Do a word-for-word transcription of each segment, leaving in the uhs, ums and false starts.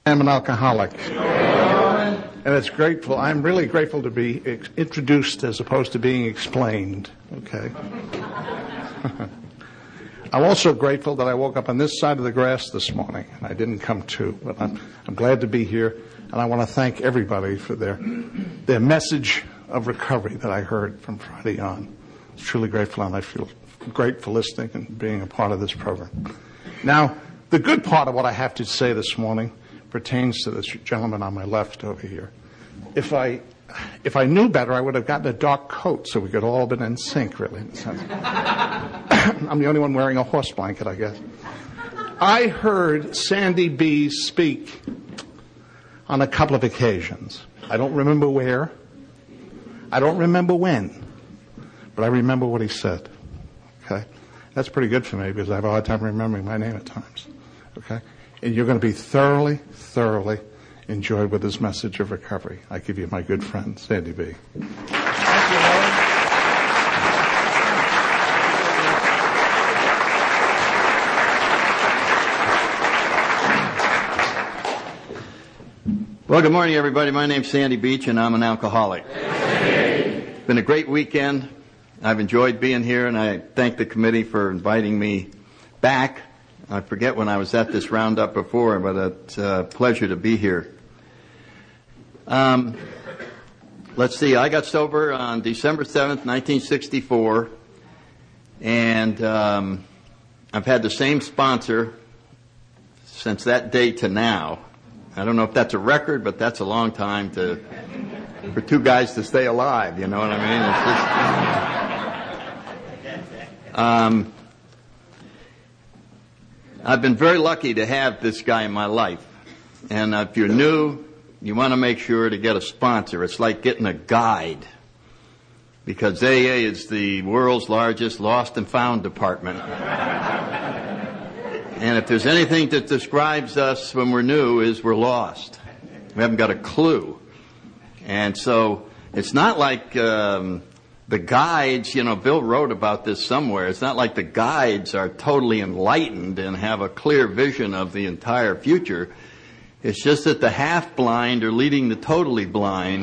I'm an alcoholic. And it's grateful. I'm really grateful to be ex- introduced as opposed to being explained. Okay. I'm also grateful that I woke up on this side of the grass this morning. I didn't come to, but I'm, I'm glad to be here. And I want to thank everybody for their their message of recovery that I heard from Friday on. I'm truly grateful, and I feel great for listening and being a part of this program. Now, the good part of what I have to say this morning pertains to this gentleman on my left over here. If I if I knew better, I would have gotten a dark coat so we could all been in sync, really. In a sense. I'm the only one wearing a horse blanket, I guess. I heard Sandy B. speak on a couple of occasions. I don't remember where. I don't remember when. But I remember what he said. Okay? That's pretty good for me because I have a hard time remembering my name at times. Okay? And you're going to be thoroughly, thoroughly enjoyed with this message of recovery. I give you my good friend, Sandy B. Thank you, Lord. Well, good morning, everybody. My name's Sandy Beach, and I'm an alcoholic. It's been a great weekend. I've enjoyed being here, and I thank the committee for inviting me back. I forget when I was at this roundup before, but it's a pleasure to be here. Um, let's see, I got sober on December seventh, nineteen sixty-four, and um, I've had the same sponsor since that day to now. I don't know if that's a record, but that's a long time to for two guys to stay alive, you know what I mean? It's just, um, I've been very lucky to have this guy in my life. And if you're new, you want to make sure to get a sponsor. It's like getting a guide. Because A A is the world's largest lost and found department. And if there's anything that describes us when we're new is we're lost. We haven't got a clue. And so it's not like um, the guides, you know, Bill wrote about this somewhere. It's not like the guides are totally enlightened and have a clear vision of the entire future. It's just that the half-blind are leading the totally blind.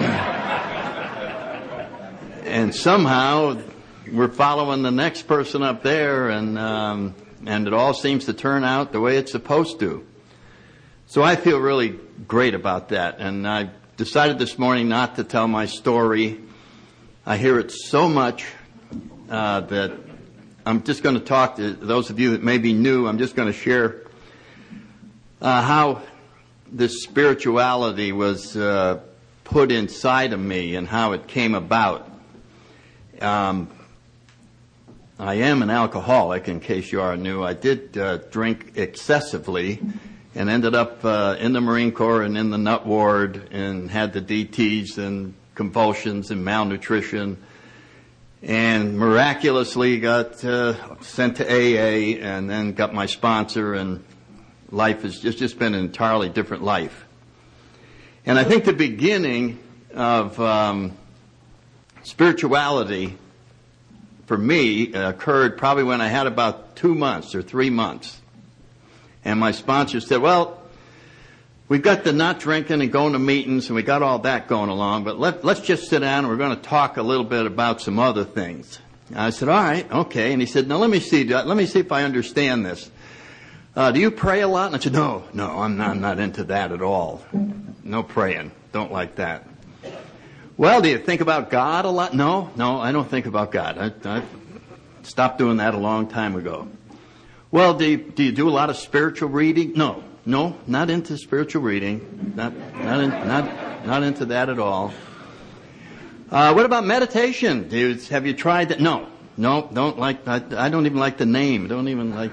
And somehow we're following the next person up there, and um, and it all seems to turn out the way it's supposed to. So I feel really great about that. And I decided this morning not to tell my story. I hear it so much uh, that I'm just going to talk to those of you that may be new. I'm just going to share uh, how this spirituality was uh, put inside of me and how it came about. Um, I am an alcoholic, in case you are new. I did uh, drink excessively and ended up uh, in the Marine Corps and in the nut ward and had the D Ts and convulsions and malnutrition, and miraculously got uh, sent to A A and then got my sponsor, and life has just, just been an entirely different life. And I think the beginning of um, spirituality for me occurred probably when I had about two months or three months. And my sponsor said, well, we've got the not drinking and going to meetings and we got all that going along, but let, let's just sit down and we're going to talk a little bit about some other things. And I said, all right, okay. And he said, now let me see, let me see if I understand this. Uh, do you pray a lot? And I said, no, no, I'm not, I'm not into that at all. No praying. Don't like that. Well, do you think about God a lot? No, no, I don't think about God. I, I stopped doing that a long time ago. Well, do you, do you do a lot of spiritual reading? No, no, not into spiritual reading. Not, not, in, not, not into that at all. Uh, what about meditation? Do you, have you tried that? No, no, don't like. I, I don't even like the name. Don't even like.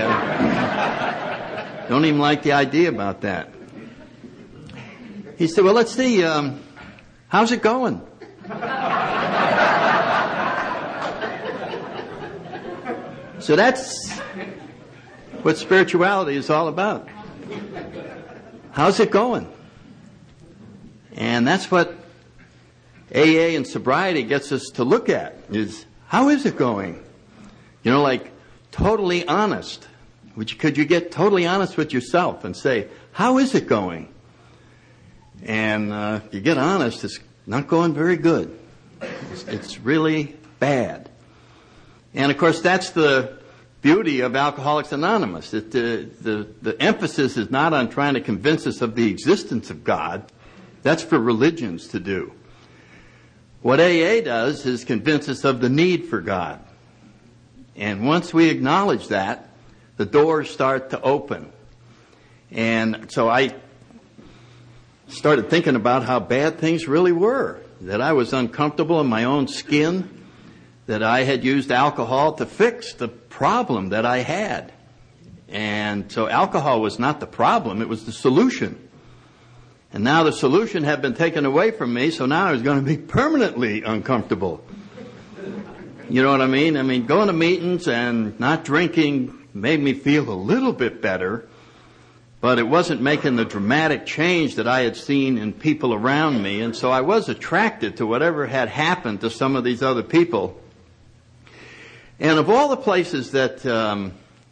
Yeah. Don't even like the idea about that. He said, well, let's see. Um, how's it going? So that's what spirituality is all about. How's it going? And that's what A A and sobriety gets us to look at, is how is it going? You know, like totally honest. Would you, could you get totally honest with yourself and say, how is it going? And uh, if you get honest, it's not going very good. It's, it's really bad. And of course, that's the beauty of Alcoholics Anonymous. That the, the, the emphasis is not on trying to convince us of the existence of God. That's for religions to do. What A A does is convince us of the need for God. And once we acknowledge that, the doors start to open. And so I started thinking about how bad things really were. That I was uncomfortable in my own skin. That I had used alcohol to fix the problem that I had. And so alcohol was not the problem, it was the solution. And now the solution had been taken away from me, so now I was going to be permanently uncomfortable. You know what I mean? I mean, going to meetings and not drinking made me feel a little bit better, but it wasn't making the dramatic change that I had seen in people around me, and so I was attracted to whatever had happened to some of these other people. And of all the places that um,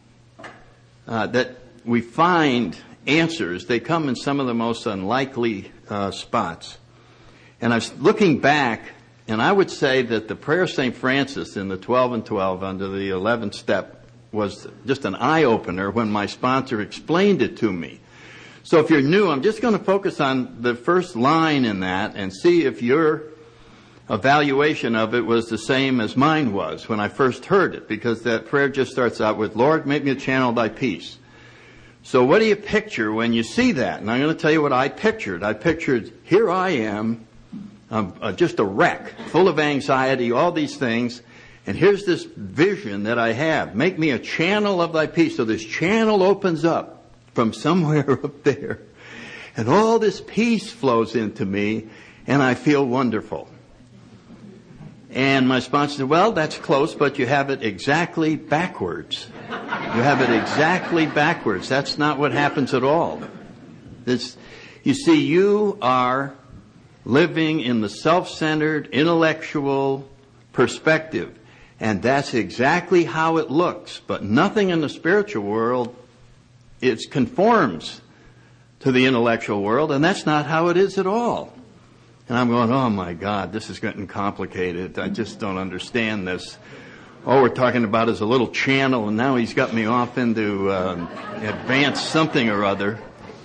uh, that we find answers, they come in some of the most unlikely uh, spots. And I was looking back, and I would say that the prayer of Saint Francis in the twelve and twelve under the eleventh step was just an eye-opener when my sponsor explained it to me. So if you're new, I'm just going to focus on the first line in that and see if your evaluation of it was the same as mine was when I first heard it, because that prayer just starts out with, Lord, make me a channel of thy peace. So what do you picture when you see that? And I'm going to tell you what I pictured. I pictured, here I am, um, uh, just a wreck, full of anxiety, all these things, and here's this vision that I have. Make me a channel of thy peace. So this channel opens up from somewhere up there, and all this peace flows into me, and I feel wonderful. And my sponsor said, well, that's close, but you have it exactly backwards. You have it exactly backwards. That's not what happens at all. This, you see, you are living in the self-centered, intellectual perspective. And that's exactly how it looks. But nothing in the spiritual world, it conforms to the intellectual world, and that's not how it is at all. And I'm going, oh my God, this is getting complicated. I just don't understand this. All we're talking about is a little channel, and now he's got me off into um, advanced something or other.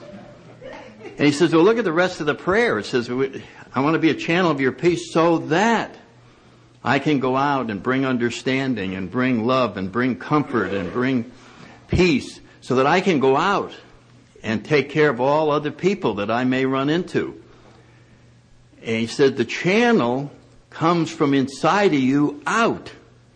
And he says, well, look at the rest of the prayer. It says, I want to be a channel of your peace so that I can go out and bring understanding and bring love and bring comfort and bring peace, so that I can go out and take care of all other people that I may run into. And he said the channel comes from inside of you out.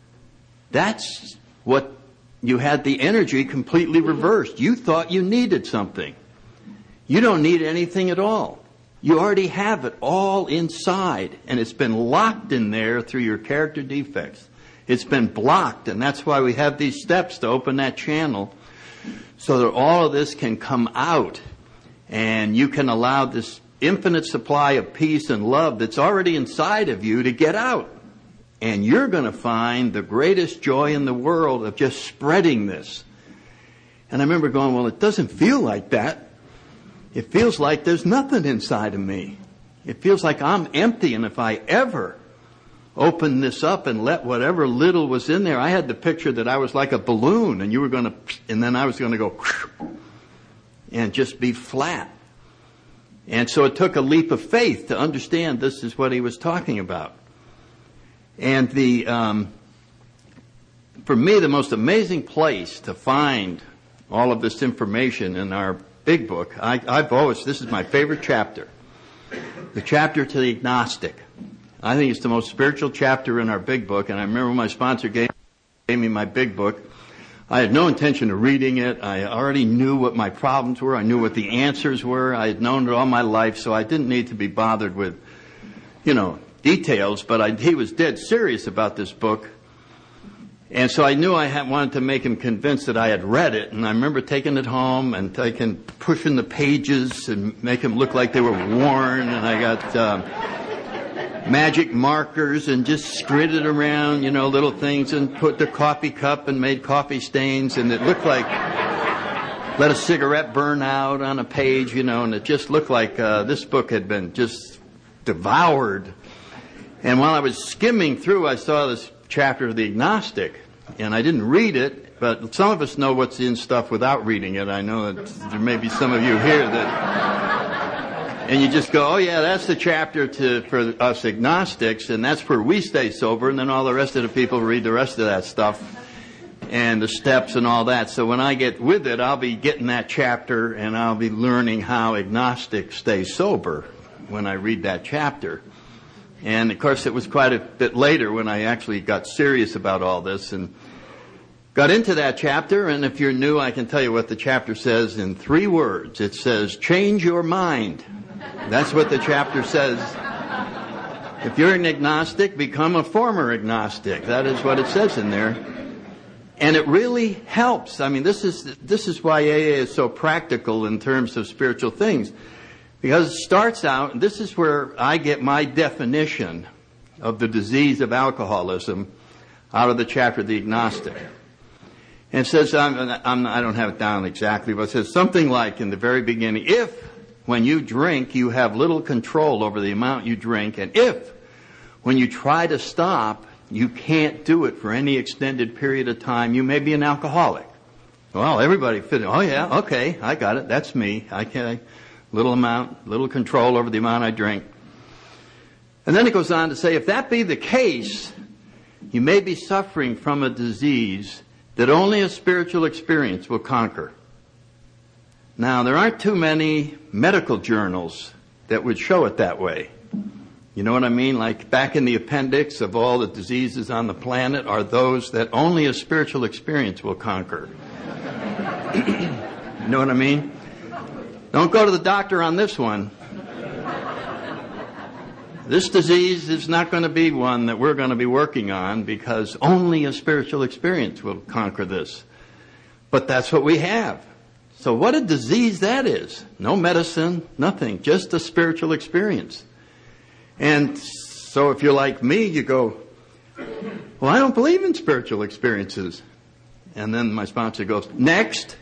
That's what you had the energy completely reversed. You thought you needed something. You don't need anything at all. You already have it all inside, and it's been locked in there through your character defects. It's been blocked, and that's why we have these steps to open that channel, so that all of this can come out, and you can allow this infinite supply of peace and love that's already inside of you to get out. And you're going to find the greatest joy in the world of just spreading this. And I remember going, well, it doesn't feel like that. It feels like there's nothing inside of me. It feels like I'm empty, and if I ever open this up and let whatever little was in there, I had the picture that I was like a balloon, and you were going to, and then I was going to go and just be flat. And so it took a leap of faith to understand this is what he was talking about. And the, um, for me, the most amazing place to find all of this information in our big book, I, I've always, this is my favorite chapter, the chapter to the agnostic. I think it's the most spiritual chapter in our big book, and I remember when my sponsor gave, gave me my big book, I had no intention of reading it. I already knew what my problems were. I knew what the answers were. I had known it all my life, so I didn't need to be bothered with, you know, details, but I, he was dead serious about this book. And so I knew I had wanted to make him convinced that I had read it, and I remember taking it home and taking, pushing the pages and make them look like they were worn, and I got um, magic markers and just scridded around, you know, little things, and put the coffee cup and made coffee stains, and it looked like let a cigarette burn out on a page, you know, and it just looked like uh, this book had been just devoured. And while I was skimming through, I saw this chapter of the agnostic, and I didn't read it, but some of us know what's in stuff without reading it. I know that there may be some of you here that, and you just go, oh yeah, that's the chapter to for us agnostics, and that's where we stay sober, and then all the rest of the people read the rest of that stuff, and the steps and all that. So when I get with it, I'll be getting that chapter, and I'll be learning how agnostics stay sober when I read that chapter. And of course, it was quite a bit later when I actually got serious about all this and got into that chapter. And if you're new, I can tell you what the chapter says in three words. It says, change your mind. That's what the chapter says. If you're an agnostic, become a former agnostic. That is what it says in there. And it really helps. I mean, this is, this is why A A is so practical in terms of spiritual things. Because it starts out, and this is where I get my definition of the disease of alcoholism out of the chapter of the agnostic. And it says, I'm, I'm, I don't have it down exactly, but it says something like in the very beginning, if when you drink you have little control over the amount you drink, and if when you try to stop you can't do it for any extended period of time, you may be an alcoholic. Well, everybody fit in. Oh yeah, okay, I got it, that's me. I can little amount, little control over the amount I drink. And then it goes on to say, if that be the case, you may be suffering from a disease that only a spiritual experience will conquer. Now, there aren't too many medical journals that would show it that way. You know what I mean? Like back in the appendix of all the diseases on the planet are those that only a spiritual experience will conquer. You know what I mean? Don't go to the doctor on this one. This disease is not going to be one that we're going to be working on because only a spiritual experience will conquer this. But that's what we have. So what a disease that is. No medicine, nothing, just a spiritual experience. And so if you're like me, you go, well, I don't believe in spiritual experiences. And then my sponsor goes, next.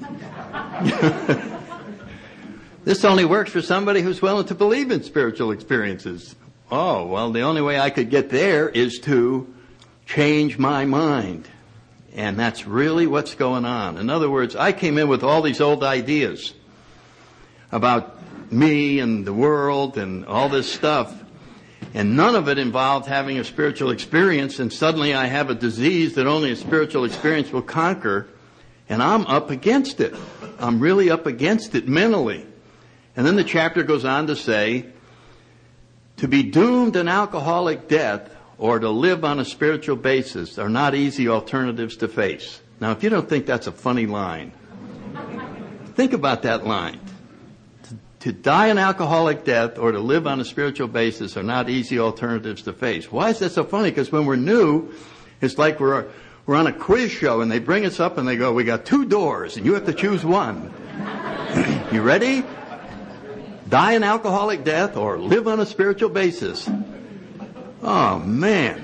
This only works for somebody who's willing to believe in spiritual experiences. Oh, well, the only way I could get there is to change my mind. And that's really what's going on. In other words, I came in with all these old ideas about me and the world and all this stuff. And none of it involved having a spiritual experience. And suddenly I have a disease that only a spiritual experience will conquer. And I'm up against it. I'm really up against it mentally. And then the chapter goes on to say, to be doomed an alcoholic death or to live on a spiritual basis are not easy alternatives to face. Now, if you don't think that's a funny line, think about that line. To, to die an alcoholic death or to live on a spiritual basis are not easy alternatives to face. Why is that so funny? Because when we're new, it's like we're, we're on a quiz show and they bring us up and they go, we got two doors and you have to choose one. You ready? Die an alcoholic death or live on a spiritual basis. Oh, man.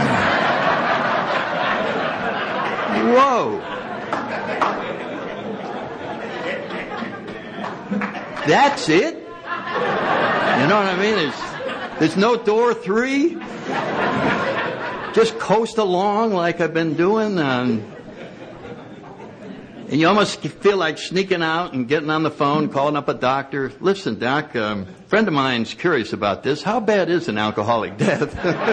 Whoa. That's it? You know what I mean? There's, there's no door three. Just coast along like I've been doing. Um, And you almost feel like sneaking out and getting on the phone, calling up a doctor. Listen, doc, um, a friend of mine's curious about this. How bad is an alcoholic death?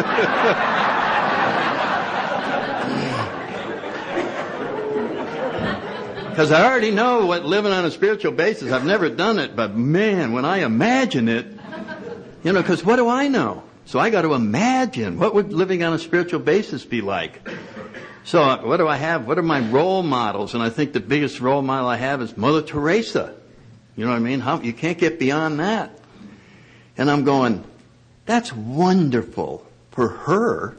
Because I already know what living on a spiritual basis, I've never done it, but man, when I imagine it, you know, because what do I know? So I got to imagine, what would living on a spiritual basis be like? So what do I have? What are my role models? And I think the biggest role model I have is Mother Teresa. You know what I mean? How, you can't get beyond that. And I'm going, that's wonderful for her.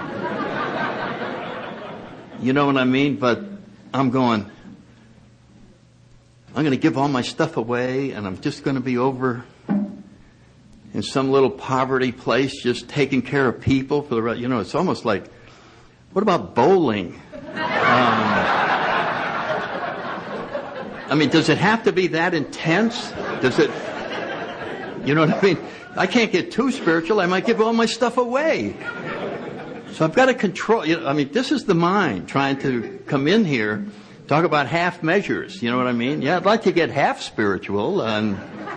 You know what I mean? But I'm going, I'm going to give all my stuff away and I'm just going to be over in some little poverty place just taking care of people for the rest. You know, it's almost like, what about bowling? Um, I mean, does it have to be that intense? Does it, you know what I mean? I can't get too spiritual. I might give all my stuff away. So I've got to control, you know, I mean, this is the mind trying to come in here, talk about half measures, you know what I mean? Yeah, I'd like to get half spiritual, and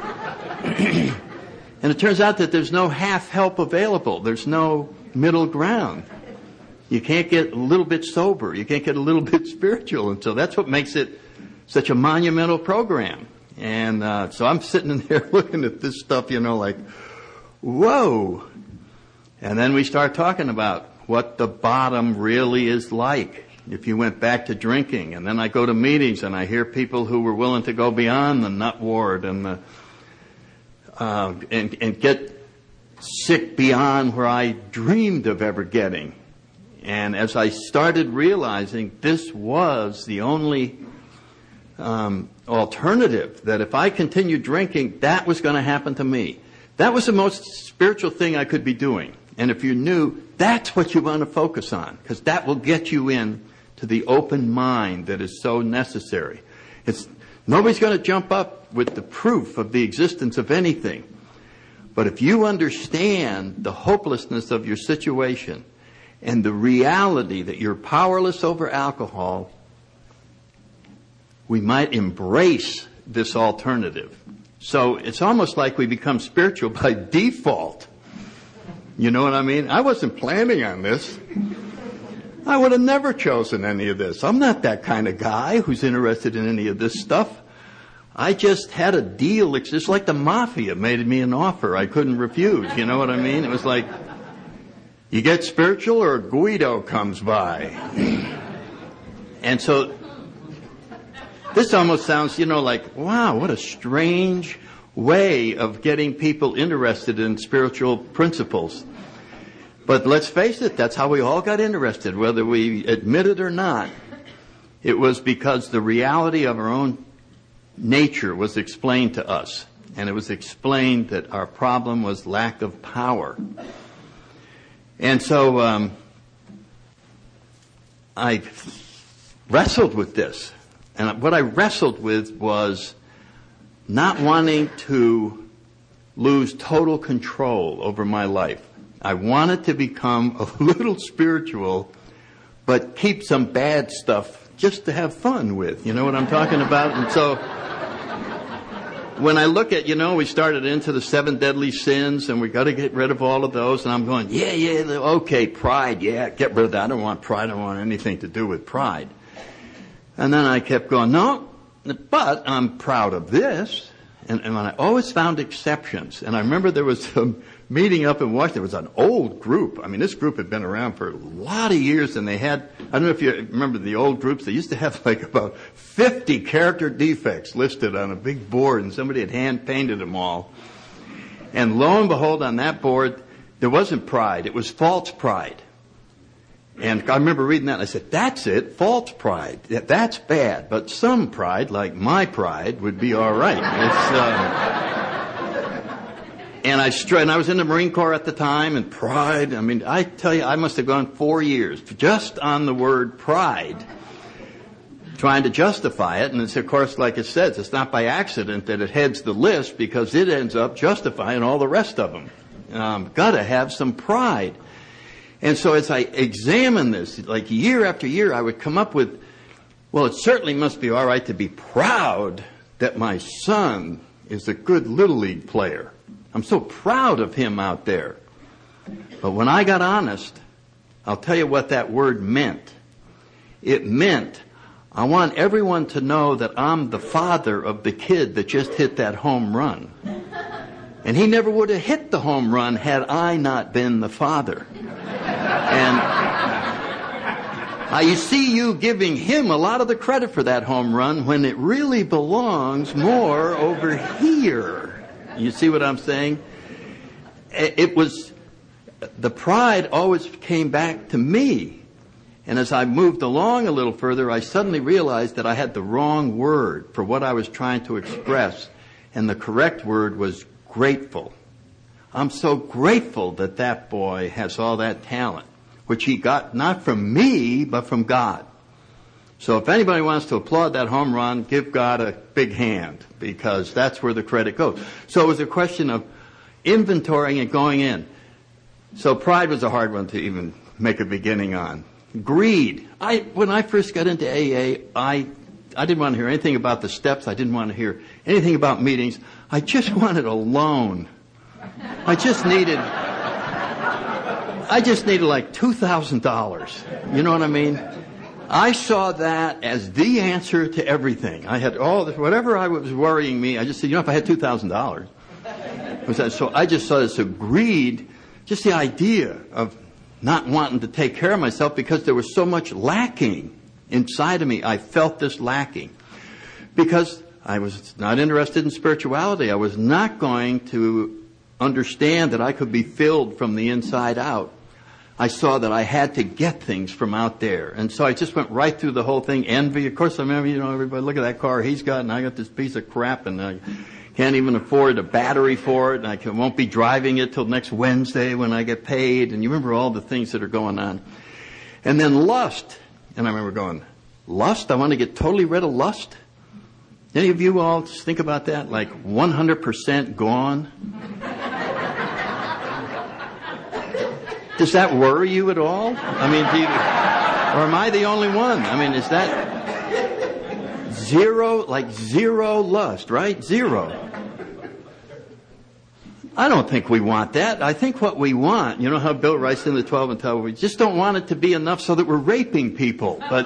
and it turns out that there's no half help available. There's no middle ground. You can't get a little bit sober. You can't get a little bit spiritual. And so that's what makes it such a monumental program. And uh, so I'm sitting in there looking at this stuff, you know, like, whoa. And then we start talking about what the bottom really is like if you went back to drinking. And then I go to meetings and I hear people who were willing to go beyond the nut ward and the uh, and, and get sick beyond where I dreamed of ever getting. And as I started realizing this was the only um, alternative, that if I continued drinking, that was going to happen to me. That was the most spiritual thing I could be doing. And if you're new, that's what you want to focus on, because that will get you in to the open mind that is so necessary. It's nobody's going to jump up with the proof of the existence of anything. But if you understand the hopelessness of your situation and the reality that you're powerless over alcohol, we might embrace this alternative. So it's almost like we become spiritual by default. You know what I mean? I wasn't planning on this. I would have never chosen any of this. I'm not that kind of guy who's interested in any of this stuff. I just had a deal. It's just like the mafia made me an offer I couldn't refuse. You know what I mean? It was like, you get spiritual or Guido comes by. And so this almost sounds, you know, like, wow, what a strange way of getting people interested in spiritual principles. But let's face it, that's how we all got interested, whether we admit it or not. It was because the reality of our own nature was explained to us. And it was explained that our problem was lack of power. And so um, I wrestled with this. And what I wrestled with was not wanting to lose total control over my life. I wanted to become a little spiritual, but keep some bad stuff just to have fun with. You know what I'm talking about? And so when I look at, you know, we started into the seven deadly sins, and we got to get rid of all of those, and I'm going, yeah, yeah, okay, pride, yeah, get rid of that. I don't want pride. I don't want anything to do with pride. And then I kept going, no, but I'm proud of this. And, and I always found exceptions. And I remember there was a meeting up in Washington. It was an old group. I mean, this group had been around for a lot of years, and they had, I don't know if you remember the old groups, they used to have like about fifty character defects listed on a big board, and somebody had hand-painted them all. And lo and behold, on that board, there wasn't pride. It was false pride. And I remember reading that, and I said, that's it, false pride. That's bad. But some pride, like my pride, would be all right. It's, uh, and, I str- and I was in the Marine Corps at the time, and pride, I mean, I tell you, I must have gone four years just on the word pride, trying to justify it. And it's, of course, like it says, it's not by accident that it heads the list, because it ends up justifying all the rest of them. Um, got to have some pride. And so as I examine this, like year after year, I would come up with, well, it certainly must be all right to be proud that my son is a good Little League player. I'm so proud of him out there. But when I got honest, I'll tell you what that word meant. It meant I want everyone to know that I'm the father of the kid that just hit that home run. And he never would have hit the home run had I not been the father. And I see you giving him a lot of the credit for that home run when it really belongs more over here. You see what I'm saying? It was, the pride always came back to me. And as I moved along a little further, I suddenly realized that I had the wrong word for what I was trying to express. And the correct word was grateful. I'm so grateful that that boy has all that talent, which he got not from me, but from God. So if anybody wants to applaud that home run, give God a big hand, because that's where the credit goes. So it was a question of inventorying and going in. So pride was a hard one to even make a beginning on. Greed. I when I first got into A A, I I didn't want to hear anything about the steps. I didn't want to hear anything about meetings. I just wanted a loan. I just needed I just needed like two thousand dollars. You know what I mean? I saw that as the answer to everything. I had all this, whatever I was worrying me, I just said, you know, if I had two thousand dollars. So I just saw this greed, just the idea of not wanting to take care of myself because there was so much lacking inside of me. I felt this lacking because I was not interested in spirituality. I was not going to understand that I could be filled from the inside out. I saw that I had to get things from out there. And so I just went right through the whole thing. Envy, of course, I remember, you know, everybody, look at that car he's got, and I got this piece of crap, and I can't even afford a battery for it, and I can, won't be driving it till next Wednesday when I get paid. And you remember all the things that are going on. And then lust. And I remember going, lust? I want to get totally rid of lust? Any of you all just think about that? Like one hundred percent gone? Does that worry you at all? I mean, do you, or am I the only one? I mean, is that zero, like zero lust, right? Zero. I don't think we want that. I think what we want, you know how Bill writes in the twelve and twelve, we just don't want it to be enough so that we're raping people. But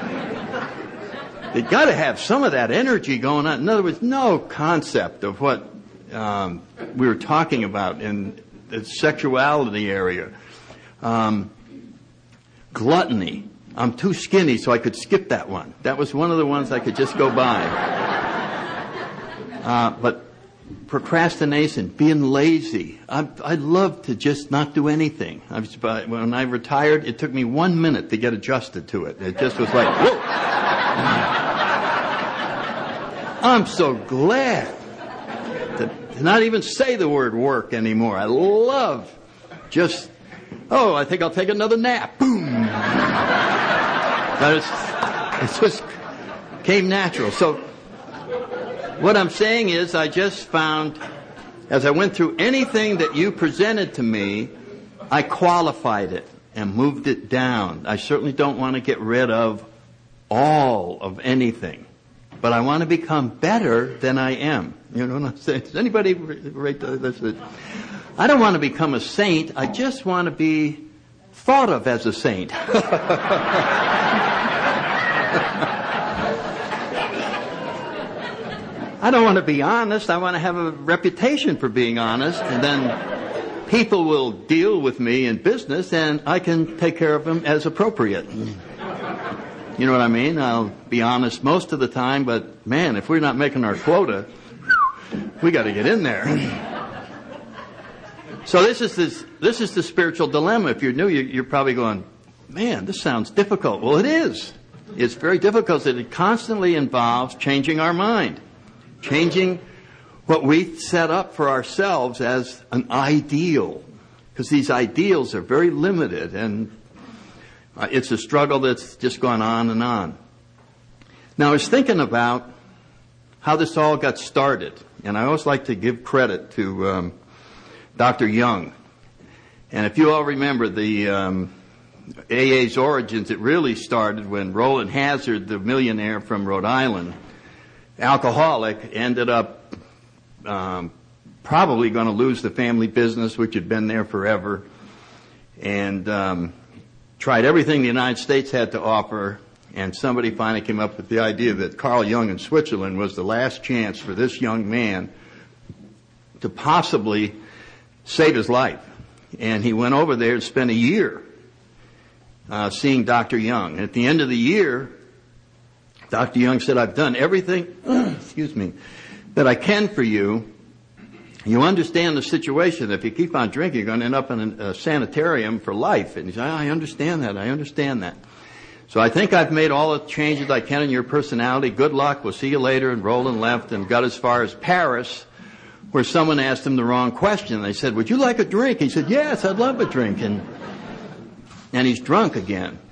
they got to have some of that energy going on. In other words, no concept of what um, we were talking about in the sexuality area. Um, gluttony. I'm too skinny, so I could skip that one. That was one of the ones I could just go by. Uh, but procrastination, being lazy. I, I'd love to just not do anything. I was, when I retired, it took me one minute to get adjusted to it. It just was like, whoa. I'm so glad to, to not even say the word work anymore. I love just, oh, I think I'll take another nap. Boom. But it's, it just came natural. So what I'm saying is I just found, as I went through anything that you presented to me, I qualified it and moved it down. I certainly don't want to get rid of all of anything. But I want to become better than I am. You know what I'm saying? Does anybody rate this? I don't want to become a saint. I just want to be thought of as a saint. I don't want to be honest. I want to have a reputation for being honest. And then people will deal with me in business, and I can take care of them as appropriate. You know what I mean? I'll be honest most of the time, but man, if we're not making our quota, we got to get in there. So this is this, this is the spiritual dilemma. If you're new, you're probably going, man, this sounds difficult. Well, it is. It's very difficult because it constantly involves changing our mind, changing what we set up for ourselves as an ideal, because these ideals are very limited, and uh, it's a struggle that's just gone on and on. Now, I was thinking about how this all got started, and I always like to give credit to um, Doctor Young. And if you all remember the um, A A's origins, it really started when Roland Hazard, the millionaire from Rhode Island, alcoholic, ended up um, probably going to lose the family business, which had been there forever, and um, tried everything the United States had to offer. And somebody finally came up with the idea that Carl Jung in Switzerland was the last chance for this young man to possibly save his life. And he went over there and spent a year uh, seeing Doctor Young. And at the end of the year, Doctor Young said, I've done everything, excuse me, that I can for you. You understand the situation. If you keep on drinking, you're going to end up in a sanitarium for life. And he said, I understand that. I understand that. So I think I've made all the changes I can in your personality. Good luck. We'll see you later. And Roland left and got as far as Paris, where someone asked him the wrong question. They said, would you like a drink? He said, yes, I'd love a drink. And, and he's drunk again.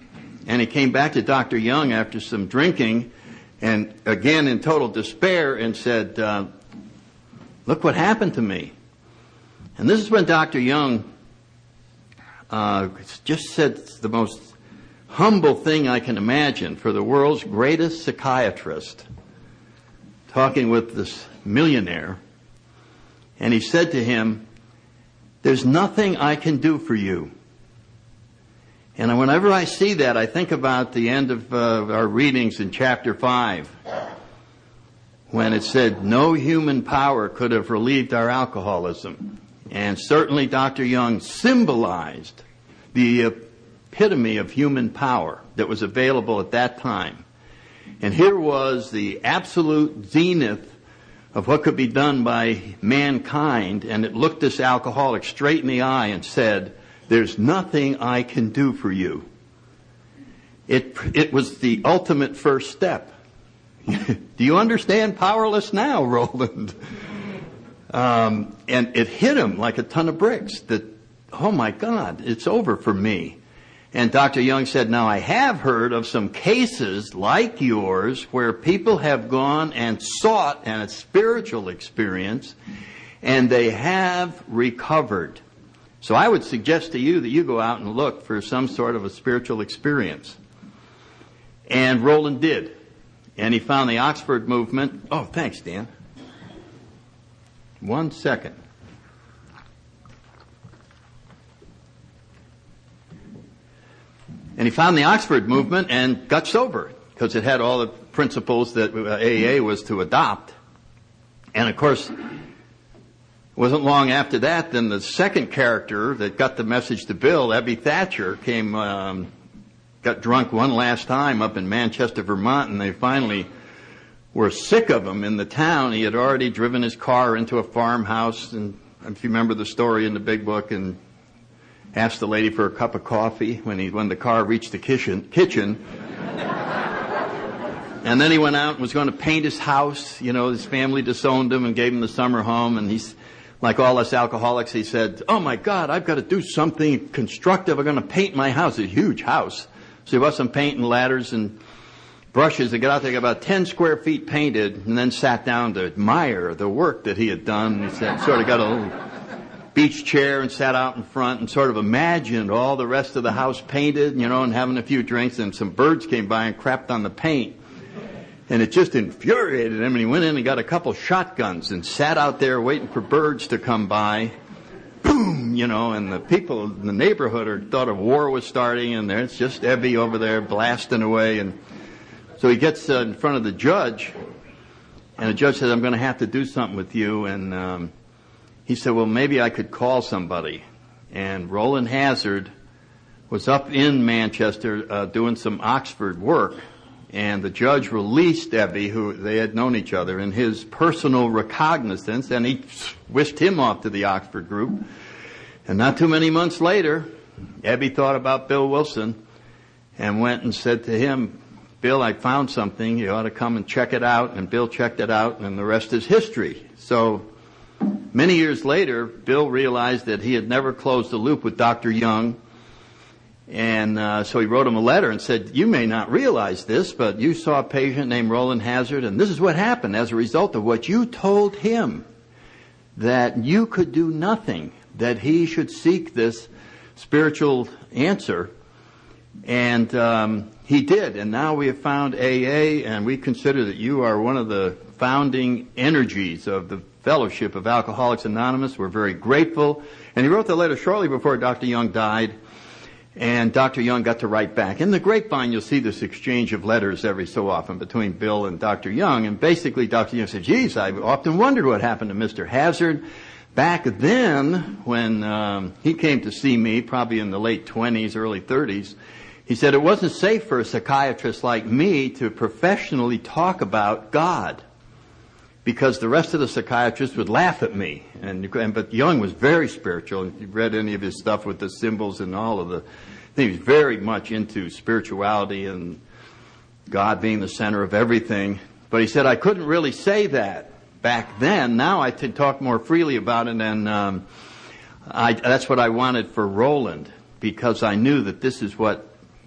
And he came back to Doctor Young after some drinking, and again in total despair, and said, uh, look what happened to me. And this is when Doctor Young uh, just said the most humble thing I can imagine for the world's greatest psychiatrist, talking with this millionaire. And he said to him, there's nothing I can do for you. And whenever I see that, I think about the end of uh, our readings in chapter five, when it said, no human power could have relieved our alcoholism. And certainly Doctor Young symbolized the epitome of human power that was available at that time. And here was the absolute zenith of what could be done by mankind, and it looked this alcoholic straight in the eye and said, there's nothing I can do for you. It, it was the ultimate first step. Do you understand powerless now, Roland? Um, and it hit him like a ton of bricks that, oh my God, it's over for me. And Doctor Young said, now I have heard of some cases like yours where people have gone and sought a spiritual experience and they have recovered. So I would suggest to you that you go out and look for some sort of a spiritual experience. And Roland did. And he found the Oxford movement. Oh, thanks, Dan. One second. And he found the Oxford movement and got sober because it had all the principles that A A was to adopt. And of course, it wasn't long after that, then the second character that got the message to Bill, Ebby Thatcher, came, um, got drunk one last time up in Manchester, Vermont, and they finally were sick of him in the town. He had already driven his car into a farmhouse, and if you remember the story in the big book, and asked the lady for a cup of coffee when he when the car reached the kitchen. kitchen. And then he went out and was going to paint his house. You know, his family disowned him and gave him the summer home, and he's like all us alcoholics, he said, oh my God, I've got to do something constructive. I'm going to paint my house. It's a huge house. So he bought some paint and ladders and brushes. They got out there, got about ten square feet painted, and then sat down to admire the work that he had done. He said, sort of got a little beach chair and sat out in front and sort of imagined all the rest of the house painted, you know, and having a few drinks, and some birds came by and crapped on the paint. And it just infuriated him, and he went in and got a couple shotguns and sat out there waiting for birds to come by. Boom, you know, and the people in the neighborhood are, thought a war was starting, and there's just Ebby over there blasting away. And so he gets uh, in front of the judge, and the judge says, I'm going to have to do something with you. And um, he said, well, maybe I could call somebody. And Roland Hazard was up in Manchester uh, doing some Oxford work. And the judge released Ebby, who they had known each other, in his personal recognizance, and he whisked him off to the Oxford group. And not too many months later, Ebby thought about Bill Wilson and went and said to him, Bill, I found something. You ought to come and check it out. And Bill checked it out, and the rest is history. So many years later, Bill realized that he had never closed the loop with Doctor Young. And uh, so he wrote him a letter and said, you may not realize this, but you saw a patient named Roland Hazard, and this is what happened as a result of what you told him, that you could do nothing, that he should seek this spiritual answer. And um, he did, and now we have found A A, and we consider that you are one of the founding energies of the Fellowship of Alcoholics Anonymous. We're very grateful. And he wrote the letter shortly before Doctor Young died. And Doctor Young got to write back. In the grapevine, you'll see this exchange of letters every so often between Bill and Doctor Young. And basically, Doctor Young said, geez, I've often wondered what happened to Mister Hazard. Back then, when um, he came to see me, probably in the late twenties, early thirties, he said it wasn't safe for a psychiatrist like me to professionally talk about God, because the rest of the psychiatrists would laugh at me. And, and but Young was very spiritual. If you've read any of his stuff with the symbols and all of the, he was very much into spirituality and God being the center of everything. But he said, I couldn't really say that back then. Now I can talk more freely about it, and um, I, that's what I wanted for Roland, because I knew that this is what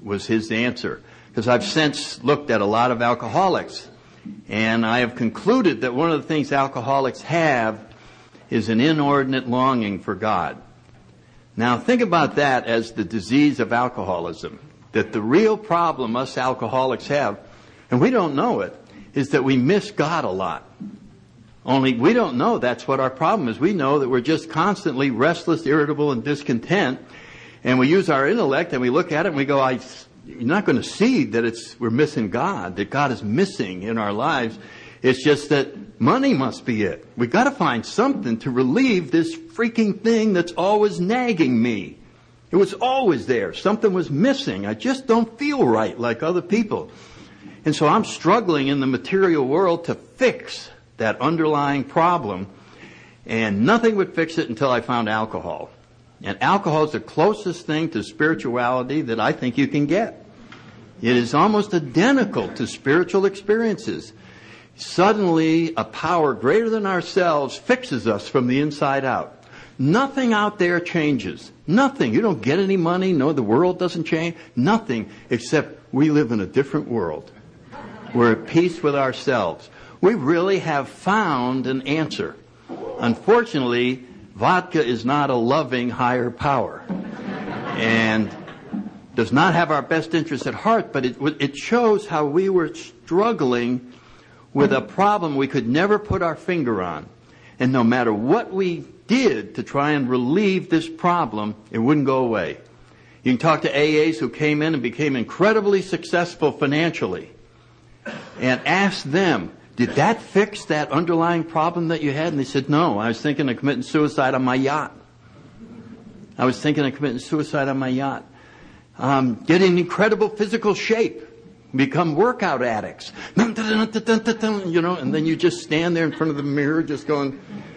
was his answer. Because I've since looked at a lot of alcoholics, and I have concluded that one of the things alcoholics have is an inordinate longing for God. Now think about that as the disease of alcoholism. That the real problem us alcoholics have, and we don't know it, is that we miss God a lot. Only we don't know that's what our problem is. We know that we're just constantly restless, irritable, and discontent. And we use our intellect and we look at it and we go, I, you're not going to see that it's we're missing God, that God is missing in our lives. It's just that money must be it. We've got to find something to relieve this freaking thing that's always nagging me. It was always there. Something was missing. I just don't feel right like other people. And so I'm struggling in the material world to fix that underlying problem. And nothing would fix it until I found alcohol. And alcohol is the closest thing to spirituality that I think you can get. It is almost identical to spiritual experiences. Suddenly, a power greater than ourselves fixes us from the inside out. Nothing out there changes. Nothing. You don't get any money. No, the world doesn't change. Nothing except we live in a different world. We're at peace with ourselves. We really have found an answer. Unfortunately, vodka is not a loving higher power and does not have our best interests at heart, but it, it shows how we were struggling with a problem we could never put our finger on. And no matter what we did to try and relieve this problem, it wouldn't go away. You can talk to A As who came in and became incredibly successful financially and ask them, did that fix that underlying problem that you had? And they said, no, I was thinking of committing suicide on my yacht. I was thinking of committing suicide on my yacht. Um, get in incredible physical shape. Become workout addicts. You know, and then you just stand there in front of the mirror just going,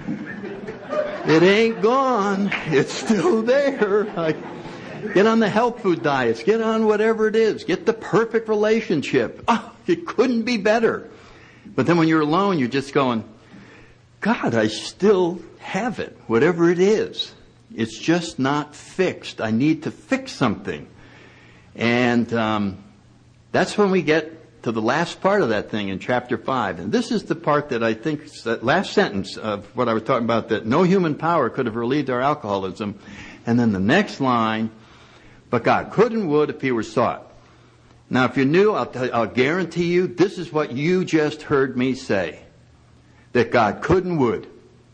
it ain't gone. It's still there. Like, get on the health food diets. Get on whatever it is. Get the perfect relationship. Oh, it couldn't be better. But then when you're alone, you're just going, God, I still have it. Whatever it is. It's just not fixed. I need to fix something. And um, that's when we get to the last part of that thing in chapter five. And this is the part that I think, that last sentence of what I was talking about, that no human power could have relieved our alcoholism. And then the next line, but God could and would if he were sought. Now, if you're new, I'll, t- I'll guarantee you this is what you just heard me say. That God could and would.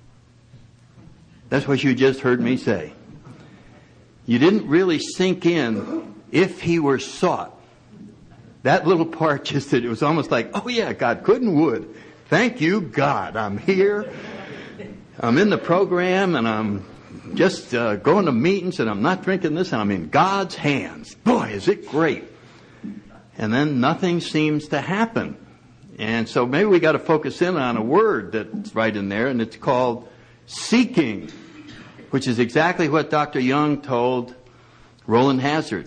That's what you just heard me say. You didn't really sink in if he were sought. That little part just did, it was almost like, oh yeah, God could and would. Thank you, God. I'm here. I'm in the program and I'm just uh, going to meetings and I'm not drinking this and I'm in God's hands. Boy, is it great. And then nothing seems to happen. And so maybe we got to focus in on a word that's right in there, and it's called seeking, which is exactly what Doctor Young told Roland Hazard.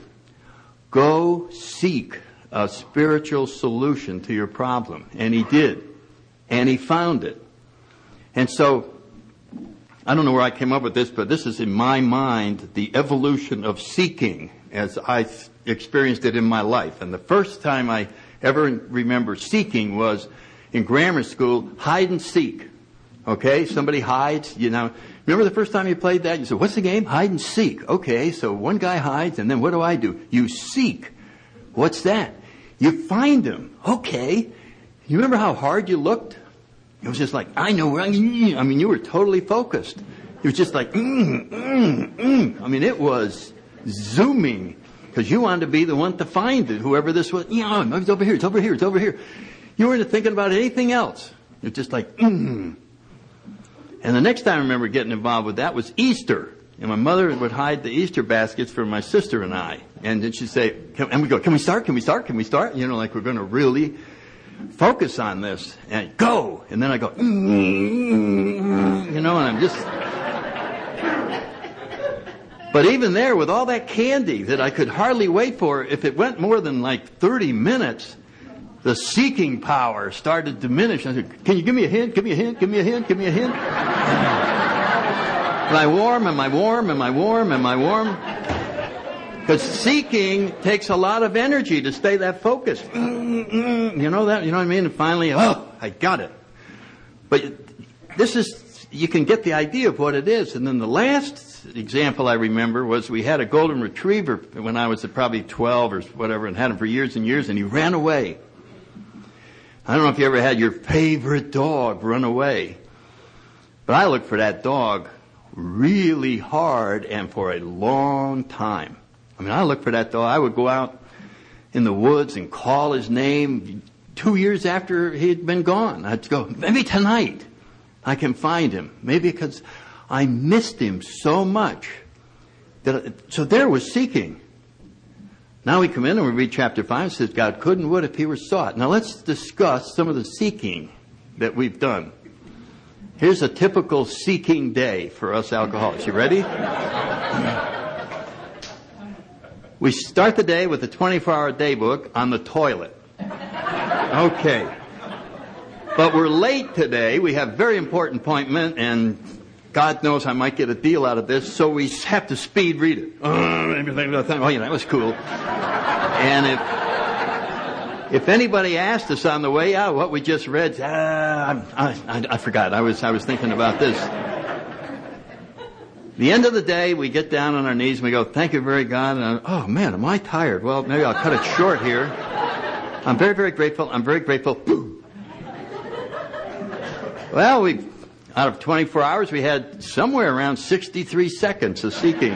Go seek a spiritual solution to your problem. And he did. And he found it. And so, I don't know where I came up with this, but this is in my mind the evolution of seeking as I experienced it in my life. And the first time I ever remember seeking was in grammar school, hide and seek. Okay, somebody hides, you know. Remember the first time you played that? You said, what's the game? Hide and seek. Okay, so one guy hides, and then what do I do? You seek. What's that? You find him. Okay. You remember how hard you looked? It was just like, I know where I am. I mean, you were totally focused. It was just like, mm, mm, mm. I mean, it was zooming. Because you wanted to be the one to find it, whoever this was. Yeah, it's over here, it's over here, it's over here. You weren't thinking about anything else. It was just like, mm. And the next time I remember getting involved with that was Easter. And my mother would hide the Easter baskets for my sister and I. And then she'd say, can, and we go, can we start, can we start, can we start? You know, like we're going to really focus on this. And go. And then I go, mm, you know, and I'm just... But even there, with all that candy that I could hardly wait for, if it went more than like thirty minutes, the seeking power started to diminish. I said, can you give me a hint? Give me a hint? Give me a hint? Give me a hint? Am I warm? Am I warm? Am I warm? Am I warm? Because seeking takes a lot of energy to stay that focused. You know that? You know what I mean? And finally, oh, I got it. But this is, you can get the idea of what it is. And then the last example I remember was we had a golden retriever when I was probably twelve or whatever, and had him for years and years, and he ran away. I don't know if you ever had your favorite dog run away. But I looked for that dog really hard and for a long time. I mean, I looked for that dog. I would go out in the woods and call his name two years after he had been gone. I'd go, maybe tonight I can find him. Maybe because I missed him so much. That, so there was seeking. Now we come in and we read chapter five. It says, God could and would if he were sought. Now let's discuss some of the seeking that we've done. Here's a typical seeking day for us alcoholics. You ready? We start the day with a twenty-four hour day book on the toilet. Okay. But we're late today. We have a very important appointment, and God knows I might get a deal out of this, so we have to speed read it. Oh, yeah, that was cool. And if if anybody asked us on the way out what we just read, uh, I, I, I forgot. I was I was thinking about this. The end of the day, we get down on our knees and we go, thank you very God. And I, oh man, am I tired? Well, maybe I'll cut it short here. I'm very, very grateful. I'm very grateful. Well, we out of twenty-four hours, we had somewhere around sixty-three seconds of seeking.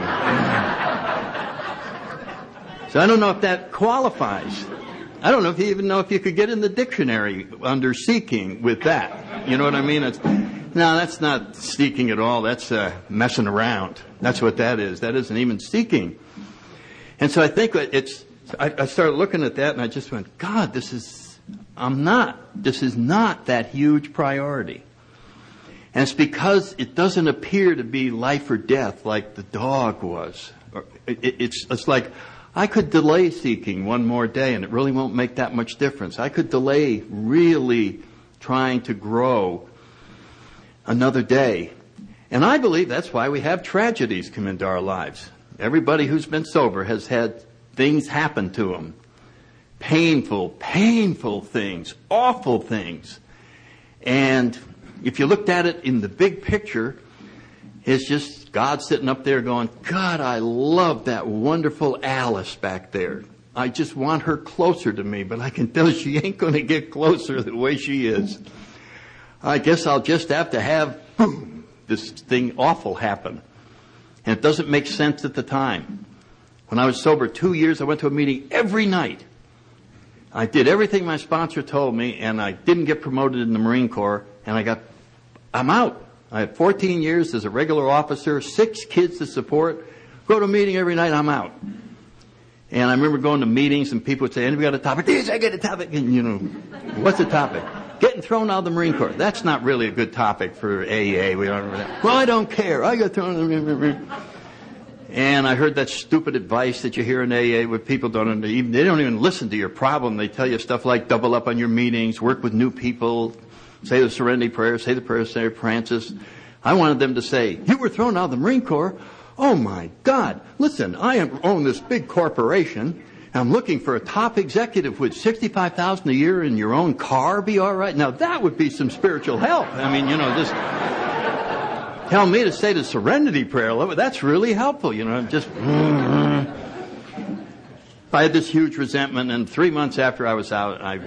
So I don't know if that qualifies. I don't know if you even know if you could get in the dictionary under seeking with that. You know what I mean? It's, no, that's not seeking at all. That's uh, messing around. That's what that is. That isn't even seeking. And so I think it's, I, I started looking at that and I just went, God, this is, I'm not, this is not that huge priority. And it's because it doesn't appear to be life or death like the dog was. It, it, it's, it's like, I could delay seeking one more day and it really won't make that much difference. I could delay really trying to grow another day. And I believe that's why we have tragedies come into our lives. Everybody who's been sober has had things happen to them. Painful, painful things, awful things. And if you looked at it in the big picture, it's just God sitting up there going, God, I love that wonderful Alice back there. I just want her closer to me, but I can tell she ain't going to get closer the way she is. I guess I'll just have to have boom, this thing awful happen. And it doesn't make sense at the time. When I was sober two years, I went to a meeting every night. I did everything my sponsor told me, and I didn't get promoted in the Marine Corps, and I got, I'm out. I had fourteen years as a regular officer, six kids to support, go to a meeting every night, I'm out. And I remember going to meetings and people would say, anybody got a topic? Yes, I got a topic. And, you know, what's the topic? Getting thrown out of the Marine Corps. That's not really a good topic for A A. We don't remember that. Well, I don't care. I got thrown out of the Marine Corps. And I heard that stupid advice that you hear in A A where people don't even, they don't even listen to your problem. They tell you stuff like double up on your meetings, work with new people, say the Serenity Prayer, say the prayer of Saint Francis. I wanted them to say, you were thrown out of the Marine Corps? Oh my God. Listen, I own this big corporation. I'm looking for a top executive with sixty-five thousand dollars a year in your own car. Be all right? Now that would be some spiritual help. I mean, you know, just tell me to say the Serenity Prayer. That's really helpful. You know, just. I had this huge resentment, and three months after I was out, I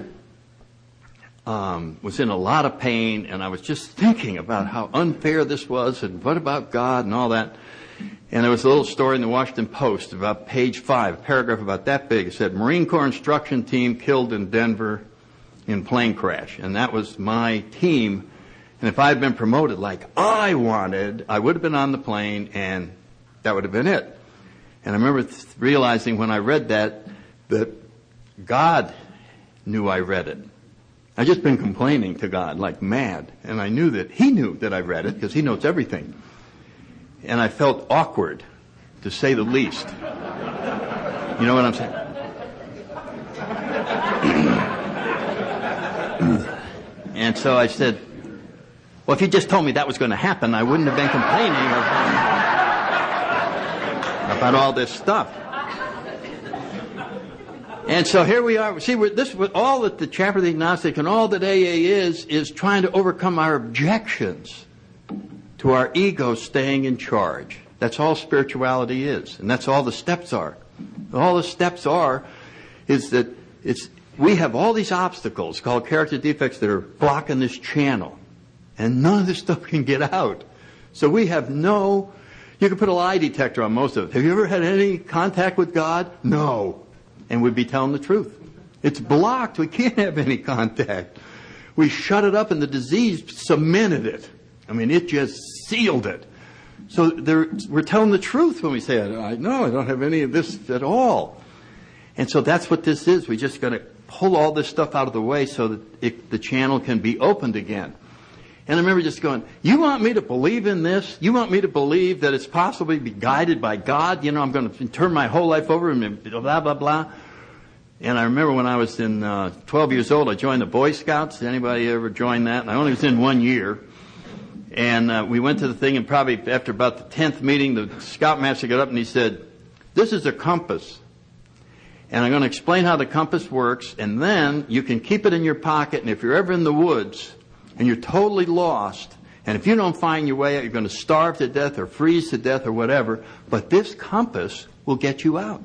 um, was in a lot of pain, and I was just thinking about how unfair this was, and what about God and all that. And there was a little story in the Washington Post about page five, a paragraph about that big. It said, Marine Corps instruction team killed in Denver in plane crash. And that was my team. And if I had been promoted like I wanted, I would have been on the plane, and that would have been it. And I remember th- realizing when I read that, that God knew I read it. I'd just been complaining to God like mad. And I knew that He knew that I read it, because He knows everything. And I felt awkward, to say the least. You know what I'm saying? And so I said, well, if you just told me that was going to happen, I wouldn't have been complaining about, about all this stuff. And so here we are. See, we're, this all that the Chapter of the Agnostic and all that A A is, is trying to overcome our objections to our ego staying in charge. That's all spirituality is. And that's all the steps are. All the steps are is that it's we have all these obstacles called character defects that are blocking this channel. And none of this stuff can get out. So we have no... You can put a lie detector on most of it. Have you ever had any contact with God? No. And we'd be telling the truth. It's blocked. We can't have any contact. We shut it up and the disease cemented it. I mean, it just sealed it. So there, we're telling the truth when we say, I, no, I don't have any of this at all. And so that's what this is. We just got to pull all this stuff out of the way so that it, the channel can be opened again. And I remember just going, you want me to believe in this? You want me to believe that it's possible to be guided by God? You know, I'm going to turn my whole life over and blah, blah, blah. And I remember when I was in uh, twelve years old, I joined the Boy Scouts. Anybody ever joined that? And I only was in one year. And uh, we went to the thing, and probably after about the tenth meeting, the scoutmaster got up and he said, this is a compass. And I'm going to explain how the compass works, and then you can keep it in your pocket, and if you're ever in the woods and you're totally lost, and if you don't find your way out, you're going to starve to death or freeze to death or whatever, but this compass will get you out.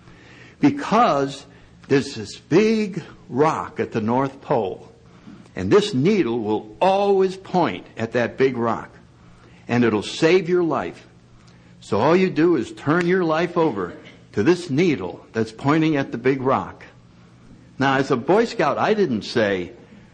Because there's this big rock at the North Pole, and this needle will always point at that big rock, and it'll save your life. So all you do is turn your life over to this needle that's pointing at the big rock. Now, as a Boy Scout, I didn't say,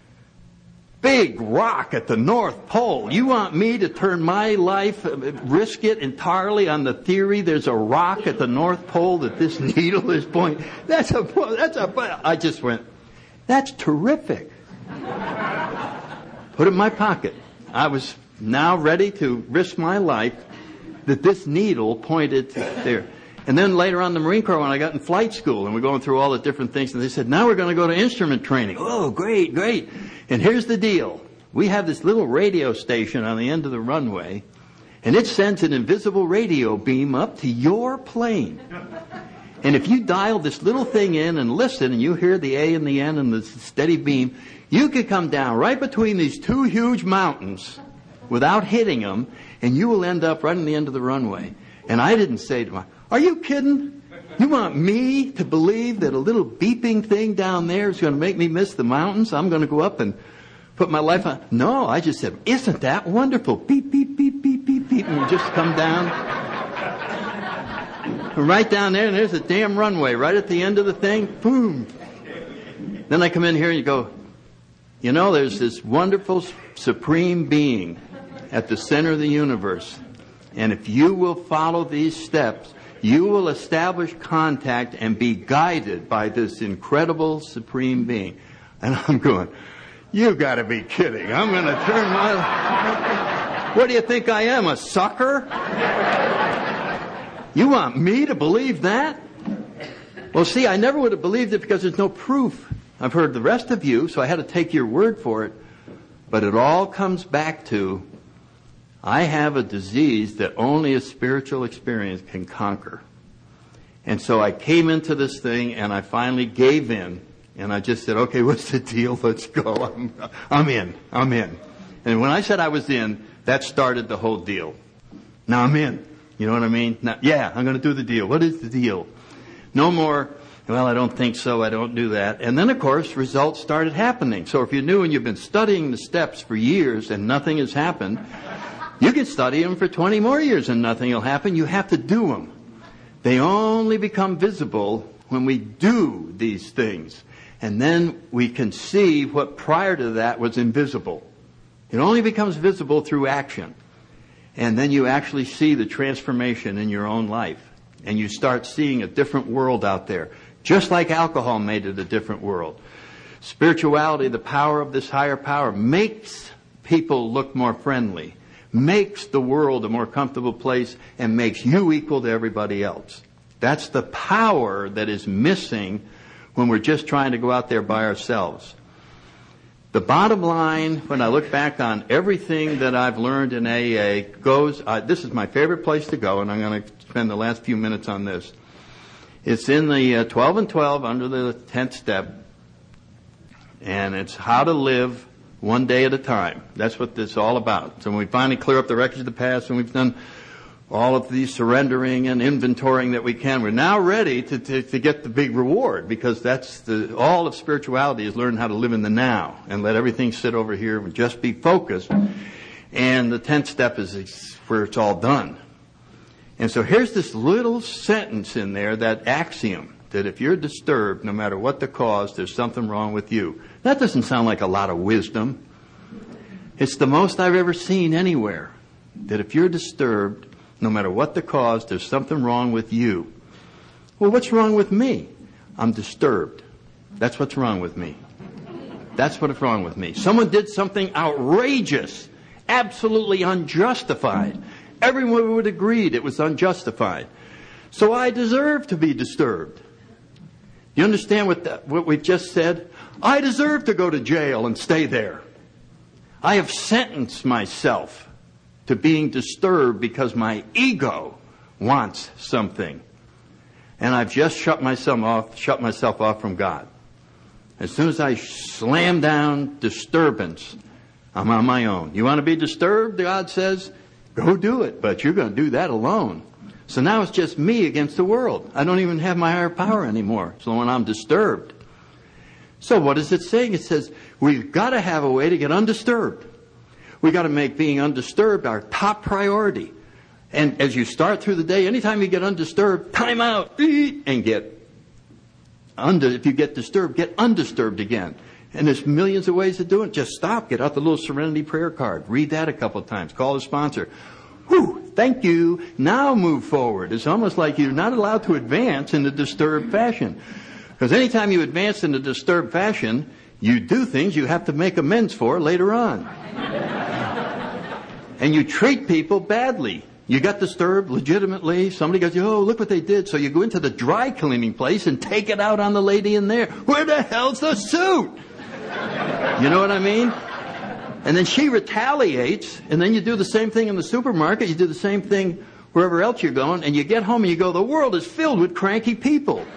big rock at the North Pole. You want me to turn my life, risk it entirely on the theory there's a rock at the North Pole that this needle is pointing? That's a, that's a, I just went, that's terrific. Put it in my pocket. I was now ready to risk my life that this needle pointed there. And then later on in the Marine Corps, when I got in flight school, and we're going through all the different things, and they said, now we're going to go to instrument training. Oh, great, great. And here's the deal. We have this little radio station on the end of the runway, and it sends an invisible radio beam up to your plane. And if you dial this little thing in and listen, and you hear the A and the N and the steady beam, you could come down right between these two huge mountains without hitting them, and you will end up right on the end of the runway. And I didn't say to my, are you kidding? You want me to believe that a little beeping thing down there is going to make me miss the mountains? I'm going to go up and put my life on. No, I just said, isn't that wonderful? Beep, beep, beep, beep, beep, beep. And we just come down. And right down there, and there's a damn runway right at the end of the thing. Boom. Then I come in here and you go, you know, there's this wonderful supreme being at the center of the universe. And if you will follow these steps, you will establish contact and be guided by this incredible supreme being. And I'm going, you got to be kidding. I'm going to turn my... What do you think I am, a sucker? You want me to believe that? Well, see, I never would have believed it because there's no proof. I've heard the rest of you, so I had to take your word for it. But it all comes back to, I have a disease that only a spiritual experience can conquer. And so I came into this thing and I finally gave in. And I just said, okay, what's the deal? Let's go. I'm, I'm in. I'm in. And when I said I was in, that started the whole deal. Now I'm in. You know what I mean? Now, yeah, I'm going to do the deal. What is the deal? No more, well, I don't think so. I don't do that. And then, of course, results started happening. So if you're new and you've been studying the steps for years and nothing has happened, you can study them for twenty more years and nothing will happen. You have to do them. They only become visible when we do these things. And then we can see what prior to that was invisible. It only becomes visible through action. And then you actually see the transformation in your own life. And you start seeing a different world out there. Just like alcohol made it a different world. Spirituality, the power of this higher power, makes people look more friendly. Makes the world a more comfortable place and makes you equal to everybody else. That's the power that is missing when we're just trying to go out there by ourselves. The bottom line, when I look back on everything that I've learned in A A, goes, uh, this is my favorite place to go, and I'm going to spend the last few minutes on this, It's in the uh, twelve and twelve under the tenth step. And it's how to live one day at a time. That's what this is all about. So when we finally clear up the wreckage of the past and we've done all of the surrendering and inventorying that we can, we're now ready to, to, to get the big reward, because that's the, all of spirituality is learn how to live in the now and let everything sit over here and just be focused. And the tenth step is where it's all done. And so here's this little sentence in there, that axiom, that if you're disturbed, no matter what the cause, there's something wrong with you. That doesn't sound like a lot of wisdom. It's the most I've ever seen anywhere, that if you're disturbed, no matter what the cause, there's something wrong with you. Well, what's wrong with me? I'm disturbed. That's what's wrong with me. That's what's wrong with me. Someone did something outrageous, absolutely unjustified. Everyone would agree it was unjustified. So I deserve to be disturbed. You understand what, that, what we've just said? I deserve to go to jail and stay there. I have sentenced myself to being disturbed because my ego wants something. And I've just shut myself off, shut myself off from God. As soon as I slam down disturbance, I'm on my own. You want to be disturbed, God says? Go do it, but you're going to do that alone. So now it's just me against the world. I don't even have my higher power anymore. So when I'm disturbed. So what is it saying? It says we've got to have a way to get undisturbed. We've got to make being undisturbed our top priority. And as you start through the day, anytime you get undisturbed, time out and get under. If you get disturbed, get undisturbed again. And there's millions of ways to do it. Just stop. Get out the little Serenity prayer card. Read that a couple of times. Call the sponsor. Whew, thank you. Now move forward. It's almost like you're not allowed to advance in a disturbed fashion. Because anytime you advance in a disturbed fashion, you do things you have to make amends for later on. And you treat people badly. You got disturbed legitimately. Somebody goes, oh, look what they did. So you go into the dry cleaning place and take it out on the lady in there. Where the hell's the suit? You know what I mean? And then she retaliates, and then you do the same thing in the supermarket. You do the same thing wherever else you're going, and you get home and you go, the world is filled with cranky people.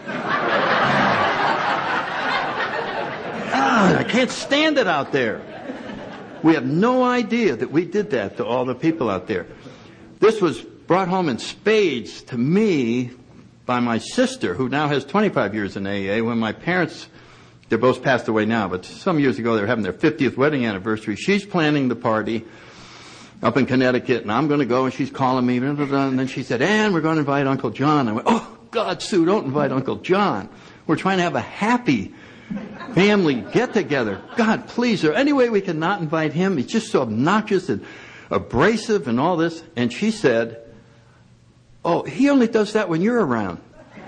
Ah, I can't stand it out there. We have no idea that we did that to all the people out there. This was brought home in spades to me by my sister, who now has twenty-five years in A A, when my parents, they're both passed away now, but some years ago they were having their fiftieth wedding anniversary. She's planning the party up in Connecticut, and I'm going to go, and she's calling me, blah, blah, blah, and then she said, and we're going to invite Uncle John. I went, oh, God, Sue, don't invite Uncle John. We're trying to have a happy family get-together. God, please, is there any way we can not invite him? He's just so obnoxious and abrasive and all this. And she said, oh, he only does that when you're around.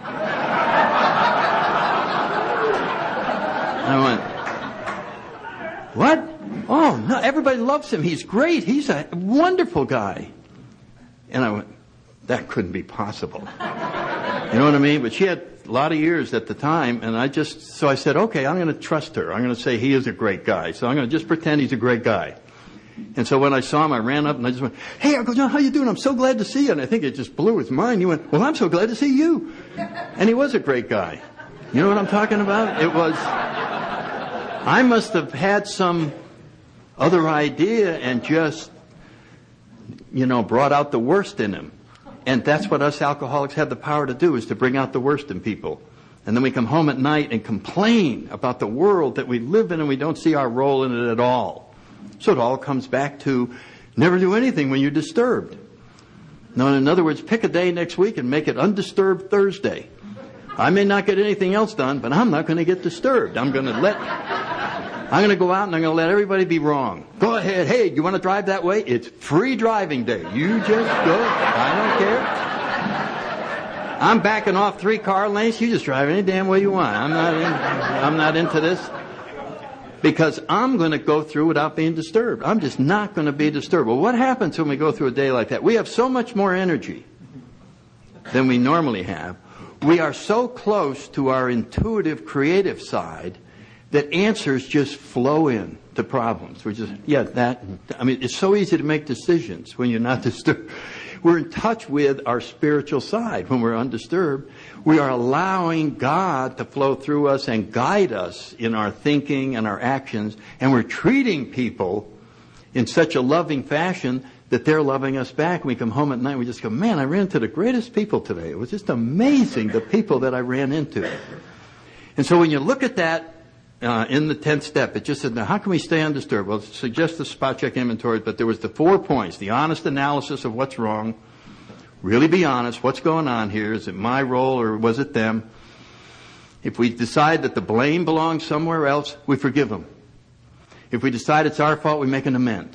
I went, what? Oh, no, everybody loves him. He's great. He's a wonderful guy. And I went, that couldn't be possible. You know what I mean? But she had a lot of years at the time, and I just, so I said, okay, I'm going to trust her. I'm going to say he is a great guy. So I'm going to just pretend he's a great guy. And so when I saw him, I ran up and I just went, hey, Uncle John, how you doing? I'm so glad to see you. And I think it just blew his mind. He went, well, I'm so glad to see you. And he was a great guy. You know what I'm talking about? It was, I must have had some other idea and just, you know, brought out the worst in him. And that's what us alcoholics have the power to do, is to bring out the worst in people. And then we come home at night and complain about the world that we live in, and we don't see our role in it at all. So it all comes back to never do anything when you're disturbed. Now, in other words, pick a day next week and make it Undisturbed Thursday. I may not get anything else done, but I'm not going to get disturbed. I'm going to let, I'm going to go out and I'm going to let everybody be wrong. Go ahead. Hey, you want to drive that way? It's free driving day. You just go. I don't care. I'm backing off three car lanes. You just drive any damn way you want. I'm not in, I'm not into this. Because I'm going to go through without being disturbed. I'm just not going to be disturbed. Well, what happens when we go through a day like that? We have so much more energy than we normally have. We are so close to our intuitive, creative side that answers just flow in to problems. We're just, yeah, that. I mean, it's so easy to make decisions when you're not disturbed. we're in touch with our spiritual side. When we're undisturbed, we are allowing God to flow through us and guide us in our thinking and our actions. And we're treating people in such a loving fashion that they're loving us back. We come home at night, we just go, man, I ran into the greatest people today. It was just amazing, the people that I ran into. And so when you look at that uh, in the tenth step, it just said, now how can we stay undisturbed? Well, it suggests the spot check inventory, but there was the four points, the honest analysis of what's wrong, really be honest, what's going on here? Is it my role or was it them? If we decide that the blame belongs somewhere else, we forgive them. If we decide it's our fault, we make an amend.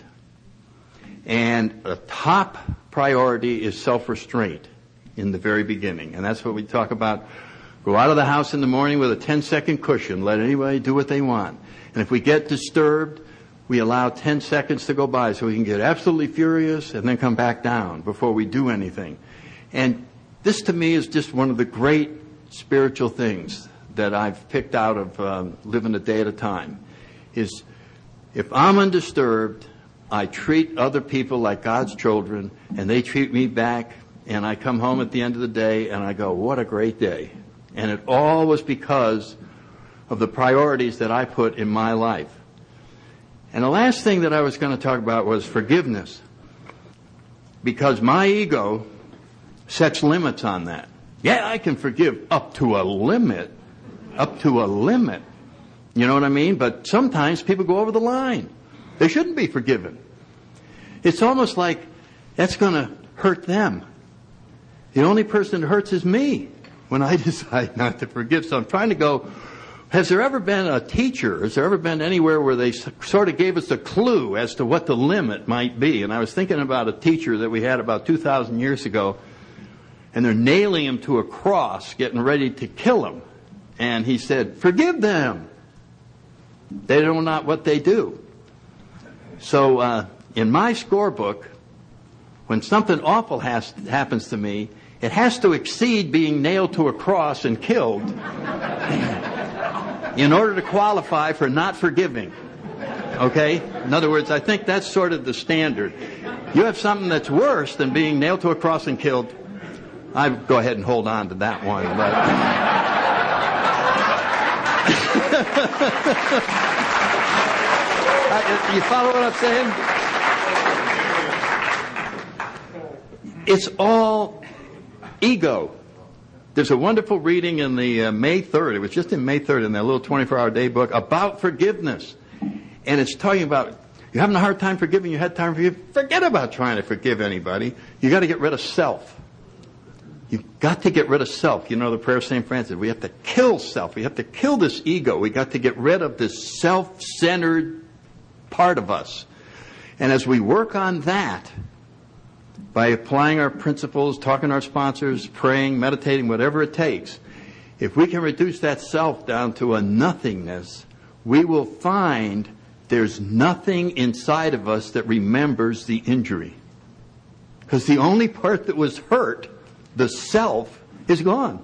And a top priority is self-restraint in the very beginning. And that's what we talk about. Go out of the house in the morning with a ten-second cushion. Let anybody do what they want. And if we get disturbed, we allow ten seconds to go by so we can get absolutely furious and then come back down before we do anything. And this, to me, is just one of the great spiritual things that I've picked out of um, living a day at a time, is if I'm undisturbed, I treat other people like God's children, and they treat me back, and I come home at the end of the day, and I go, what a great day. And it all was because of the priorities that I put in my life. And the last thing that I was going to talk about was forgiveness, because my ego sets limits on that. Yeah, I can forgive up to a limit, up to a limit. You know what I mean? But sometimes people go over the line. They shouldn't be forgiven. It's almost like that's going to hurt them. The only person that hurts is me when I decide not to forgive. So I'm trying to go, has there ever been a teacher, has there ever been anywhere where they sort of gave us a clue as to what the limit might be? And I was thinking about a teacher that we had about two thousand years ago, and they're nailing him to a cross, getting ready to kill him. And he said, forgive them. They know not what they do. So uh, in my scorebook, when something awful has, happens to me, it has to exceed being nailed to a cross and killed in order to qualify for not forgiving. Okay? In other words, I think that's sort of the standard. You have something that's worse than being nailed to a cross and killed, I go ahead and hold on to that one. But you follow what I'm saying? It's all ego. There's a wonderful reading in the uh, May third, it was just in May third in that little twenty-four hour day book about forgiveness. And it's talking about, you're having a hard time forgiving, you had time to forgive, forget about trying to forgive anybody. You got to get rid of self. You've got to get rid of self. You know the prayer of Saint Francis. We have to kill self. We have to kill this ego. We got to get rid of this self-centered part of us. And as we work on that, by applying our principles, talking to our sponsors, praying, meditating, whatever it takes, if we can reduce that self down to a nothingness, we will find there's nothing inside of us that remembers the injury. Because the only part that was hurt, the self, is gone.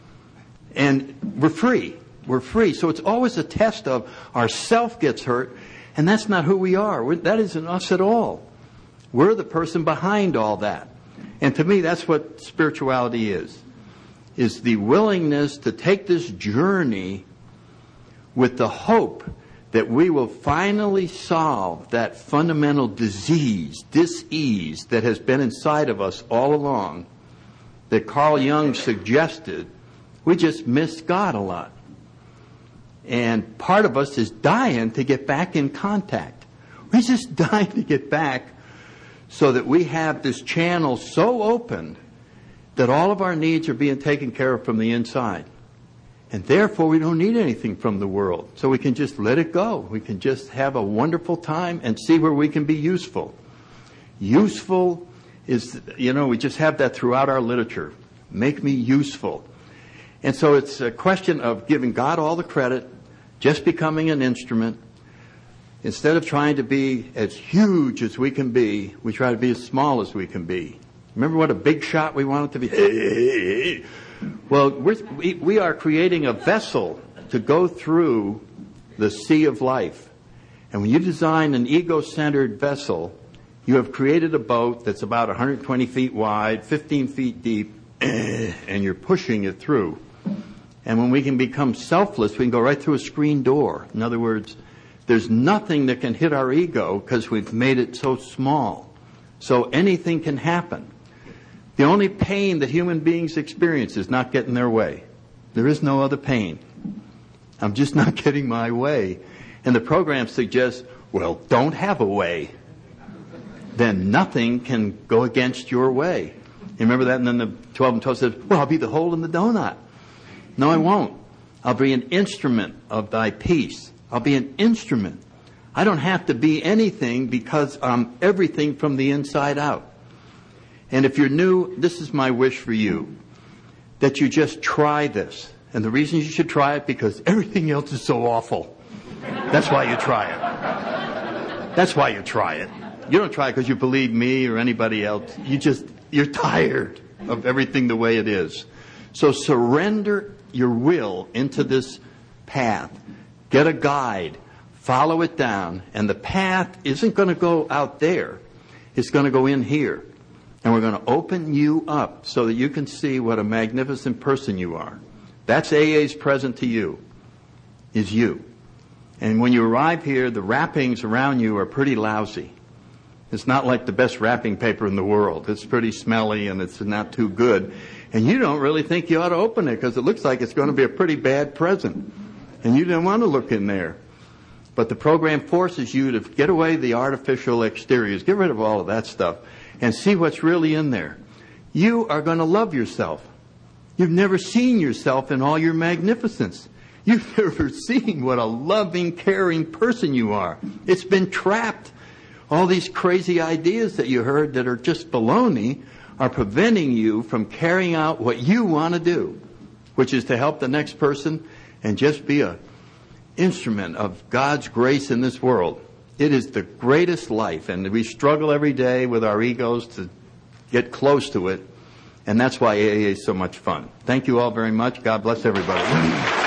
And we're free. We're free. So it's always a test of our self gets hurt, and that's not who we are. We're, that isn't us at all. We're the person behind all that. And to me, that's what spirituality is. Is the willingness to take this journey with the hope that we will finally solve that fundamental disease, dis-ease that has been inside of us all along, that Carl Jung suggested. We just missed God a lot. And part of us is dying to get back in contact. We're just dying to get back so that we have this channel so open that all of our needs are being taken care of from the inside. And therefore, we don't need anything from the world. So we can just let it go. We can just have a wonderful time and see where we can be useful. Useful is, you know, we just have that throughout our literature. Make me useful. And so it's a question of giving God all the credit, just becoming an instrument. Instead of trying to be as huge as we can be, we try to be as small as we can be. Remember what a big shot we wanted to be? Well, we're, we, we are creating a vessel to go through the sea of life. And when you design an ego-centered vessel, You have created a boat that's about one hundred twenty feet wide, fifteen feet deep, and you're pushing it through. And when we can become selfless, we can go right through a screen door. In other words, there's nothing that can hit our ego because we've made it so small. So anything can happen. The only pain that human beings experience is not getting their way. There is no other pain. I'm just not getting my way. And the program suggests, well, don't have a way. Then nothing can go against your way. You remember that? And then the twelve and twelve says, well, I'll be the hole in the donut. No, I won't. I'll be an instrument of thy peace. I'll be an instrument. I don't have to be anything because I'm everything from the inside out. And if you're new, this is my wish for you, that you just try this. And the reason you should try it, because everything else is so awful. That's why you try it. That's why you try it. You don't try it because you believe me or anybody else. You just, you're tired of everything the way it is. So surrender your will into this path. Get a guide. Follow it down. And the path isn't going to go out there. It's going to go in here. And we're going to open you up so that you can see what a magnificent person you are. That's A A's present to you, is you. And when you arrive here, the wrappings around you are pretty lousy. It's not like the best wrapping paper in the world. It's pretty smelly and it's not too good. And you don't really think you ought to open it because it looks like it's going to be a pretty bad present. And you didn't want to look in there. But the program forces you to get away the artificial exteriors. Get rid of all of that stuff and see what's really in there. You are going to love yourself. You've never seen yourself in all your magnificence. You've never seen what a loving, caring person you are. It's been trapped. All these crazy ideas that you heard that are just baloney are preventing you from carrying out what you want to do, which is to help the next person and just be an instrument of God's grace in this world. It is the greatest life, and we struggle every day with our egos to get close to it, and that's why A A is so much fun. Thank you all very much. God bless everybody.